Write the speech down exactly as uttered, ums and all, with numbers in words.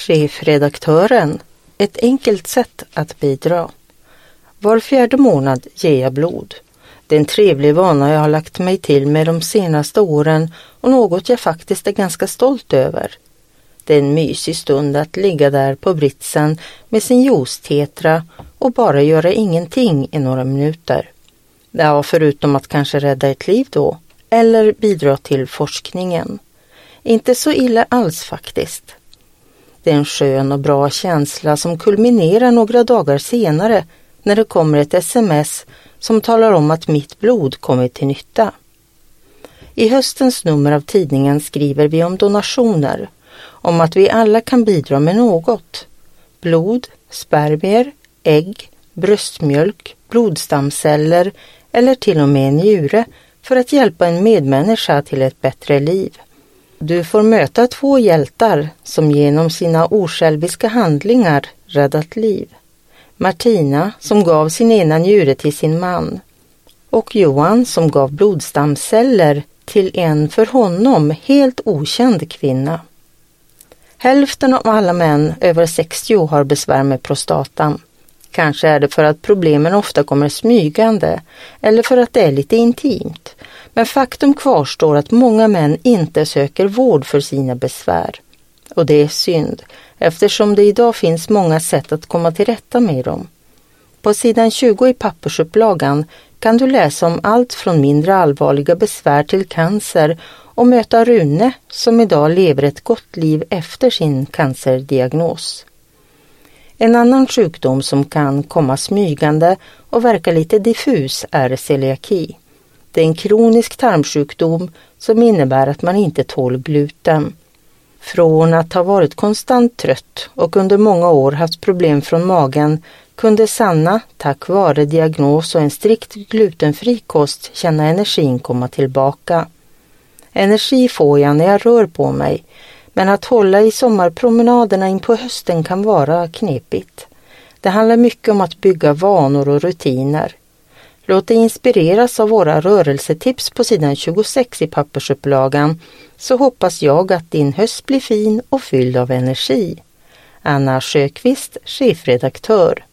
Chefredaktören. Ett enkelt sätt att bidra. Var fjärde månad ger jag blod. Det är en trevlig vana jag har lagt mig till med de senaste åren och något jag faktiskt är ganska stolt över. Det är en mysig stund att ligga där på britsen med sin juicetetra och bara göra ingenting i några minuter. Ja, förutom att kanske rädda ett liv då, eller bidra till forskningen. Inte så illa alls faktiskt. Det är en skön och bra känsla som kulminerar några dagar senare när det kommer ett sms som talar om att mitt blod kommit till nytta. I höstens nummer av tidningen skriver vi om donationer, om att vi alla kan bidra med något. Blod, spermier, ägg, bröstmjölk, blodstamceller eller till och med en njure för att hjälpa en medmänniska till ett bättre liv. Du får möta två hjältar som genom sina osjälviska handlingar räddat liv. Martina som gav sin ena njure till sin man och Johan som gav blodstamceller till en för honom helt okänd kvinna. Hälften av alla män över sextio har besvär med prostatan. Kanske är det för att problemen ofta kommer smygande eller för att det är lite intimt. Men faktum kvarstår att många män inte söker vård för sina besvär. Och det är synd, eftersom det idag finns många sätt att komma till rätta med dem. På sidan tjugo i pappersupplagan kan du läsa om allt från mindre allvarliga besvär till cancer och möta Rune som idag lever ett gott liv efter sin cancerdiagnos. En annan sjukdom som kan komma smygande och verka lite diffus är celiaki. Det är en kronisk tarmsjukdom som innebär att man inte tål gluten. Från att ha varit konstant trött och under många år haft problem från magen kunde Sanna, tack vare diagnos och en strikt glutenfri kost, känna energin komma tillbaka. Energi får jag när jag rör på mig, men att hålla i sommarpromenaderna in på hösten kan vara knepigt. Det handlar mycket om att bygga vanor och rutiner. Låt dig inspireras av våra rörelsetips på sidan tjugosex i pappersupplagan, så hoppas jag att din höst blir fin och fylld av energi. Anna Sjöqvist, chefredaktör.